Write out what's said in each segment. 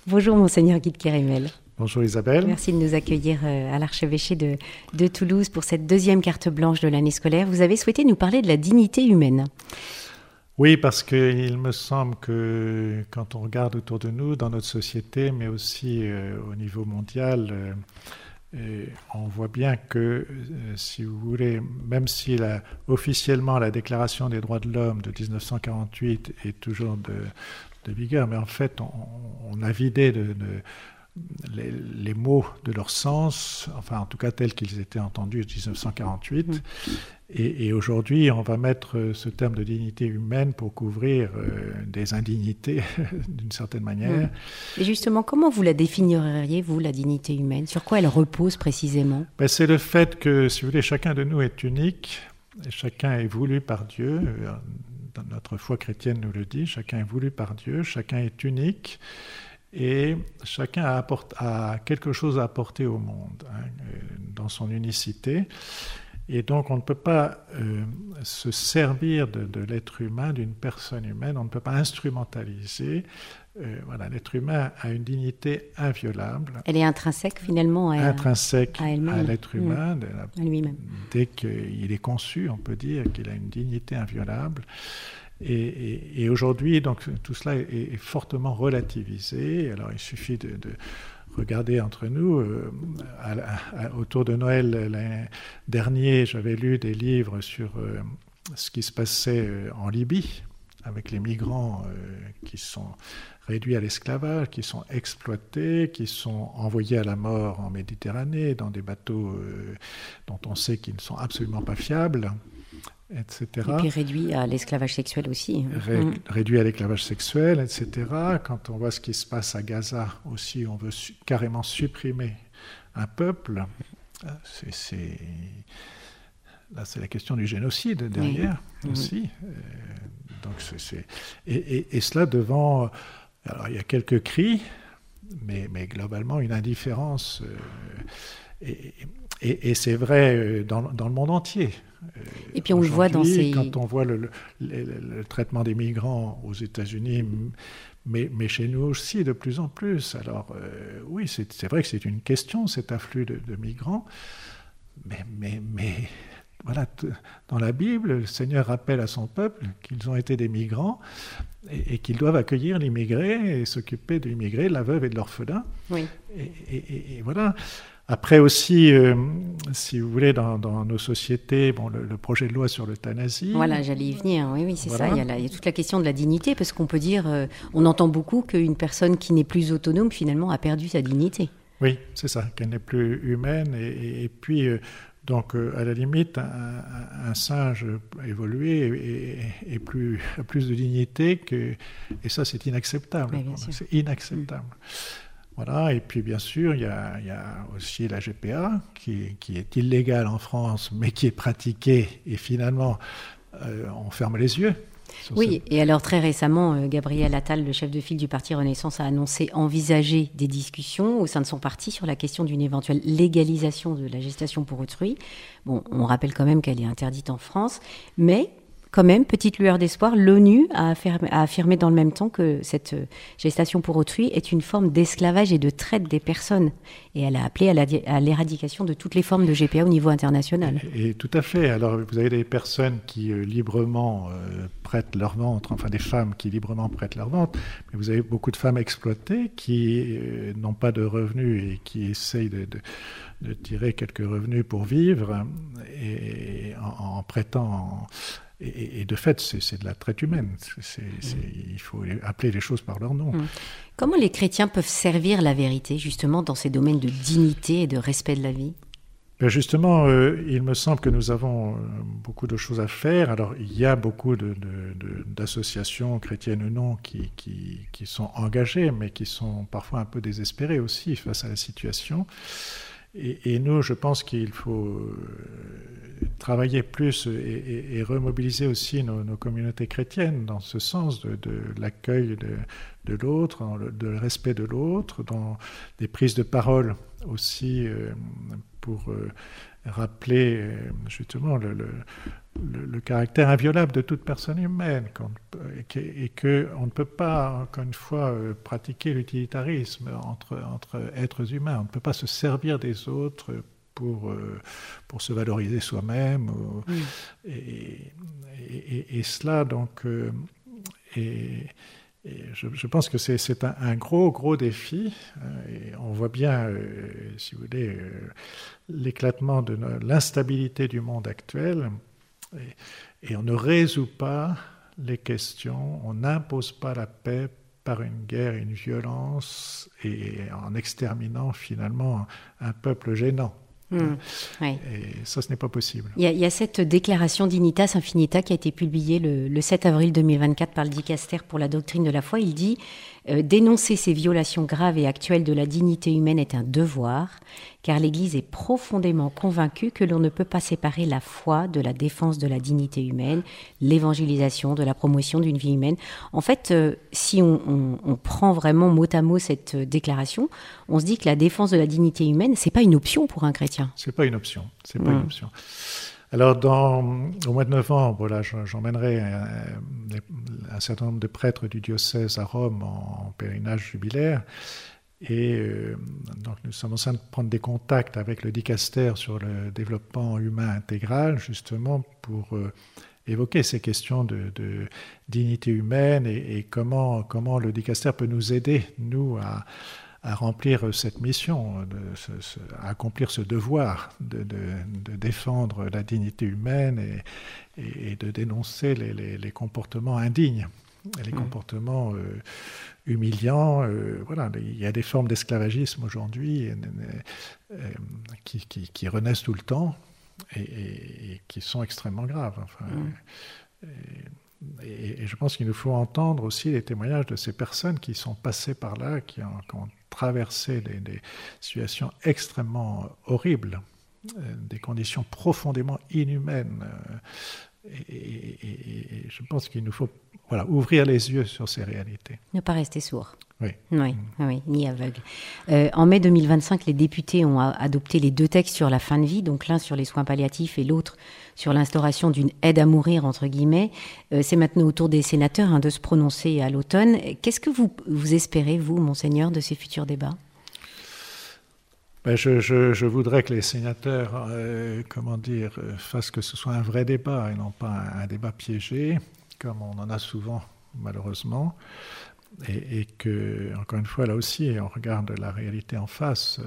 Bonjour Monseigneur Guy de Kérémel. Bonjour Isabelle. Merci de nous accueillir à l'archevêché de Toulouse pour cette deuxième carte blanche de l'année scolaire. Vous avez souhaité nous parler de la dignité humaine. Oui, parce qu'il me semble que quand on regarde autour de nous, dans notre société, mais aussi au niveau mondial, on voit bien que, si vous voulez, même si officiellement la Déclaration des droits de l'homme de 1948 est toujours de vigueur, mais en fait on a vidé les mots de leur sens, enfin en tout cas tels qu'ils étaient entendus en 1948. Et aujourd'hui, on va mettre ce terme de dignité humaine pour couvrir des indignités, d'une certaine manière. Et justement, comment vous la définiriez, vous, la dignité humaine ? Sur quoi elle repose précisément ? C'est le fait que, si vous voulez, chacun de nous est unique, et chacun est voulu par Dieu. Notre foi chrétienne nous le dit, chacun est voulu par Dieu, chacun est unique. Et chacun a quelque chose à apporter au monde, dans son unicité. Et donc on ne peut pas se servir de l'être humain, d'une personne humaine, on ne peut pas instrumentaliser. L'être humain a une dignité inviolable. Elle est intrinsèque finalement à l'être humain, à lui-même. Dès qu'il est conçu, on peut dire qu'il a une dignité inviolable. Et aujourd'hui, donc, tout cela est fortement relativisé. Alors, il suffit de regarder entre nous. Autour de Noël l'année dernière, j'avais lu des livres sur ce qui se passait en Libye, avec les migrants qui sont réduits à l'esclavage, qui sont exploités, qui sont envoyés à la mort en Méditerranée, dans des bateaux dont on sait qu'ils ne sont absolument pas fiables, etc. Et puis réduit à l'esclavage sexuel aussi. Réduit à l'esclavage sexuel, etc. Quand on voit ce qui se passe à Gaza aussi, on veut carrément supprimer un peuple. Là, c'est la question du génocide derrière aussi. Donc et cela devant... Alors, il y a quelques cris, mais globalement, une indifférence. Et c'est vrai dans le monde entier. Et puis on le voit quand on voit le traitement des migrants aux États-Unis, mais chez nous aussi de plus en plus. Alors oui, c'est vrai que c'est une question, cet afflux de migrants, mais voilà, dans la Bible, le Seigneur rappelle à son peuple qu'ils ont été des migrants et qu'ils doivent accueillir l'immigré et s'occuper de l'immigré, de la veuve et de l'orphelin. Oui. Et voilà. Après aussi, si vous voulez, dans nos sociétés, le projet de loi sur l'euthanasie... Voilà, j'allais y venir, oui, c'est ça. Il y a toute la question de la dignité, parce qu'on peut dire, on entend beaucoup qu'une personne qui n'est plus autonome, finalement, a perdu sa dignité. Oui, c'est ça, qu'elle n'est plus humaine. Et puis, donc, à la limite, un singe évolué a plus de dignité et ça, c'est inacceptable. C'est inacceptable. Voilà, et puis bien sûr, il y a aussi la GPA qui est illégale en France, mais qui est pratiquée, et finalement, on ferme les yeux. Oui, et alors très récemment, Gabriel Attal, le chef de file du parti Renaissance, a annoncé envisager des discussions au sein de son parti sur la question d'une éventuelle légalisation de la gestation pour autrui. Bon, on rappelle quand même qu'elle est interdite en France, mais... Quand même, petite lueur d'espoir, l'ONU a affirmé dans le même temps que cette gestation pour autrui est une forme d'esclavage et de traite des personnes. Et elle a appelé à l'éradication de toutes les formes de GPA au niveau international. Et tout à fait. Alors, vous avez des personnes qui librement prêtent leur ventre, enfin des femmes qui librement prêtent leur ventre, mais vous avez beaucoup de femmes exploitées qui n'ont pas de revenus et qui essayent de tirer quelques revenus pour vivre et en prêtant... Et de fait, c'est de la traite humaine. Il faut appeler les choses par leur nom. Comment les chrétiens peuvent servir la vérité, justement, dans ces domaines de dignité et de respect de la vie ? Justement, il me semble que nous avons beaucoup de choses à faire. Alors, il y a beaucoup d'associations, chrétiennes ou non, qui sont engagées, mais qui sont parfois un peu désespérées aussi face à la situation. Et nous, je pense qu'il faut travailler plus et remobiliser aussi nos communautés chrétiennes dans ce sens de l'accueil de l'autre, de le respect de l'autre, dans des prises de parole aussi pour rappeler justement le caractère inviolable de toute personne humaine et qu'on ne peut pas, encore une fois, pratiquer l'utilitarisme entre êtres humains. On ne peut pas se servir des autres pour se valoriser soi-même. Et cela, donc, je pense que c'est un gros défi. Et on voit bien, si vous voulez, l'éclatement de l'instabilité du monde actuel. Et on ne résout pas les questions, on n'impose pas la paix par une guerre, une violence, et en exterminant finalement un peuple gênant. Oui. Et ça, ce n'est pas possible. Il y a cette déclaration d'Unitas Infinita qui a été publiée le 7 avril 2024 par le Dicaster pour la doctrine de la foi. Il dit dénoncer ces violations graves et actuelles de la dignité humaine est un devoir, car l'Église est profondément convaincue que l'on ne peut pas séparer la foi de la défense de la dignité humaine, l'évangélisation, de la promotion d'une vie humaine. En fait, si on prend vraiment mot à mot cette déclaration, on se dit que la défense de la dignité humaine, c'est pas une option pour un chrétien. C'est pas une option. C'est pas une option. Alors, au mois de novembre, là, j'emmènerai un certain nombre de prêtres du diocèse à Rome en pèlerinage jubilaire. Et donc, nous sommes en train de prendre des contacts avec le Dicaster sur le développement humain intégral, justement pour évoquer ces questions de dignité humaine et comment le Dicaster peut nous aider, nous, à remplir cette mission, à accomplir ce devoir de défendre la dignité humaine et de dénoncer les comportements indignes, les comportements humiliants. Voilà, il y a des formes d'esclavagisme aujourd'hui qui renaissent tout le temps et qui sont extrêmement graves. Enfin, et je pense qu'il nous faut entendre aussi les témoignages de ces personnes qui sont passées par là, qui ont traversé des situations extrêmement horribles, des conditions profondément inhumaines. Et je pense qu'il nous faut ouvrir les yeux sur ces réalités. Ne pas rester sourd. Oui, ni aveugle. En mai 2025, les députés ont adopté les 2 textes sur la fin de vie, donc l'un sur les soins palliatifs et l'autre sur l'instauration d'une aide à mourir, entre guillemets. C'est maintenant au tour des sénateurs de se prononcer à l'automne. Qu'est-ce que vous espérez, vous, Monseigneur, de ces futurs débats ? Je voudrais que les sénateurs, fassent que ce soit un vrai débat et non pas un débat piégé, comme on en a souvent, malheureusement. Et que, encore une fois, là aussi, on regarde la réalité en face.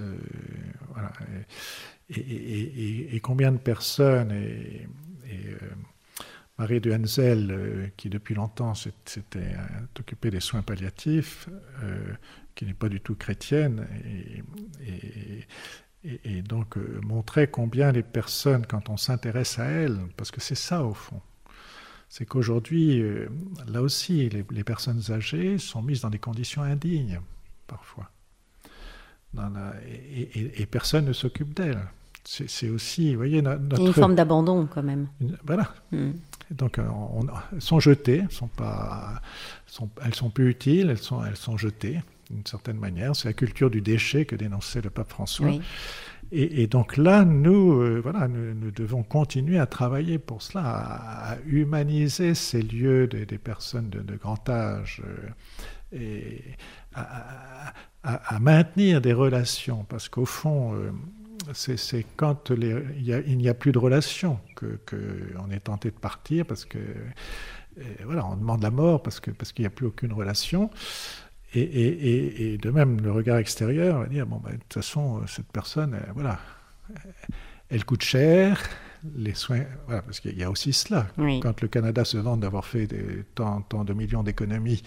Et combien de personnes, Marie de Henzel, qui depuis longtemps s'était occupée des soins palliatifs, qui n'est pas du tout chrétienne, et donc montrait combien les personnes, quand on s'intéresse à elles, parce que c'est ça au fond, c'est qu'aujourd'hui, là aussi, les personnes âgées sont mises dans des conditions indignes, parfois. Et personne ne s'occupe d'elles. C'est aussi, vous voyez, notre... Il y a une forme d'abandon, quand même. Voilà. Donc, elles sont jetées, elles sont plus utiles, elles sont jetées, d'une certaine manière. C'est la culture du déchet que dénonçait le pape François. Oui. Et donc là, nous devons continuer à travailler pour cela, à humaniser ces lieux des personnes de grand âge, et à maintenir des relations, parce qu'au fond, c'est quand il n'y a plus de relations qu'on est tenté de partir, parce que on demande la mort parce qu'il n'y a plus aucune relation. Et de même, le regard extérieur va dire, de toute façon, cette personne, elle coûte cher, les soins, parce qu'il y a aussi cela. Oui. Quand le Canada se vante d'avoir fait tant de millions d'économies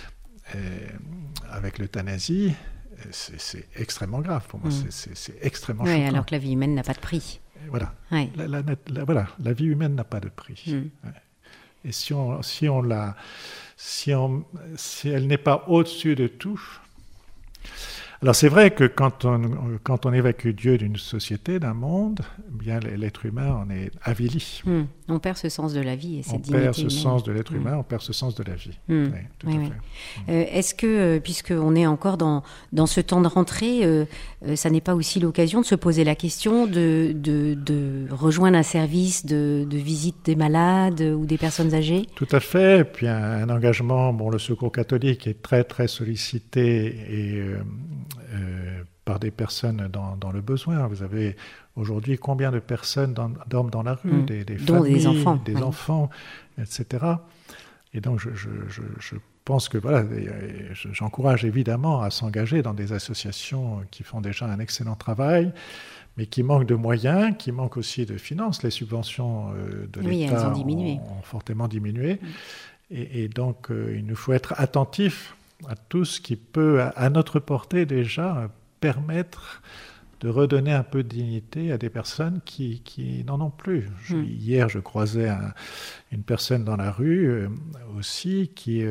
avec l'euthanasie, c'est extrêmement grave pour moi, c'est extrêmement choquant. Oui, alors que la vie humaine n'a pas de prix. Voilà, la vie humaine n'a pas de prix. Et si elle n'est pas au-dessus de tout, Alors c'est vrai que quand on évacue Dieu d'une société, d'un monde, bien l'être humain en est avili. On perd ce sens de la vie et cette dignité humaine. On perd ce humaine. sens de l'être humain, on perd ce sens de la vie. Oui, tout à fait. Est-ce que, puisqu'on est encore dans ce temps de rentrée, ça n'est pas aussi l'occasion de se poser la question de rejoindre un service de visite des malades ou des personnes âgées? Tout à fait. Et puis un engagement, le Secours catholique est très très sollicité et par des personnes dans le besoin. Vous avez aujourd'hui combien de personnes dorment dans la rue, des familles, des enfants, etc. Et donc je pense que voilà, j'encourage évidemment à s'engager dans des associations qui font déjà un excellent travail, mais qui manquent de moyens, qui manquent aussi de finances. Les subventions de l'État ont fortement diminué. Et donc, il nous faut être attentifs à tout ce qui peut, à notre portée déjà, permettre de redonner un peu de dignité à des personnes qui n'en ont plus. Hier, je croisais une personne dans la rue aussi qui,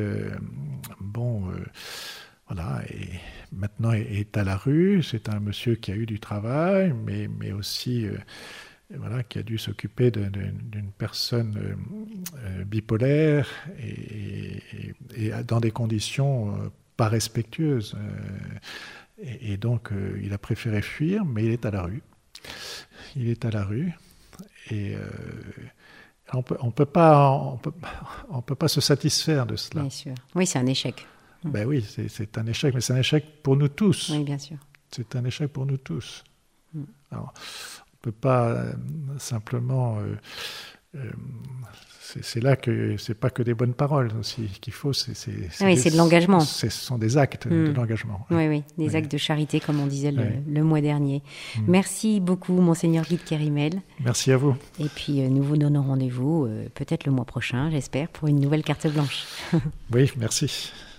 voilà, et maintenant est à la rue. C'est un monsieur qui a eu du travail, mais aussi voilà, qui a dû s'occuper d'une personne bipolaire et dans des conditions pas respectueuses. Et donc, il a préféré fuir, mais il est à la rue. Il est à la rue. Et on peut pas se satisfaire de cela. Bien sûr. Oui, c'est un échec. Ben oui, c'est un échec, mais c'est un échec pour nous tous. Oui, bien sûr. C'est un échec pour nous tous. Alors, on ne peut pas simplement... c'est là que c'est pas que des bonnes paroles aussi qu'il faut, c'est de l'engagement. Ce sont des actes de l'engagement. Oui, des actes de charité, comme on disait le mois dernier. Merci beaucoup, Monseigneur Guy de Kérimel. Merci à vous. Et puis, nous vous donnons rendez-vous peut-être le mois prochain, j'espère, pour une nouvelle carte blanche. Oui, merci.